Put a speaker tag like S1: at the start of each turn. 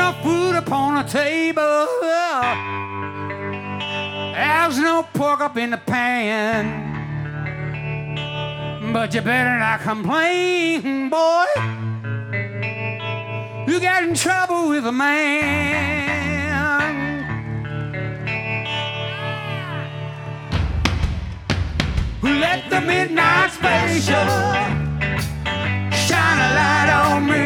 S1: enough food upon the table. There's no pork up in the pan. But you better not complain, boy. You get in trouble with a man. Let the midnight special shine a light on me.